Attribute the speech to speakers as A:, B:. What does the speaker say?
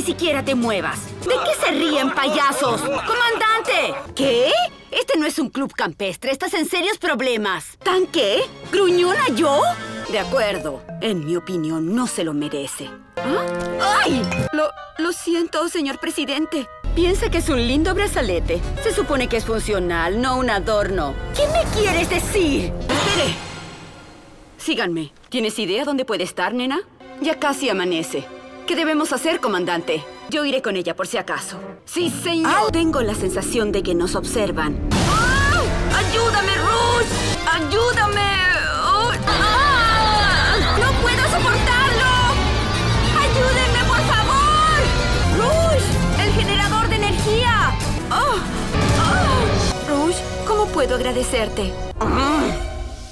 A: siquiera te muevas. ¿De qué se ríen, payasos? ¡Comandante! ¿Qué? Este no es un club campestre. Estás en serios problemas. ¿Tan qué? ¿Gruñona yo? De acuerdo. En mi opinión, no se lo merece. ¿Ah? ¡Ay! Lo siento, señor presidente. Piensa que es un lindo brazalete. Se supone que es funcional, no un adorno. ¿Qué me quieres decir? Espere. Síganme. ¿Tienes idea dónde puede estar, nena? Ya casi amanece. ¿Qué debemos hacer, comandante? Yo iré con ella por si acaso. ¡Sí, señor! Tengo la sensación de que nos observan. ¡Ah! ¡Ayúdame, Rouge! ¡Ayúdame! ¡Oh! ¡Ah! ¡No puedo soportarlo! ¡Ayúdenme, por favor! ¡Rouge! ¡El generador de energía! ¡Oh! ¡Oh! Rouge, ¿cómo puedo agradecerte?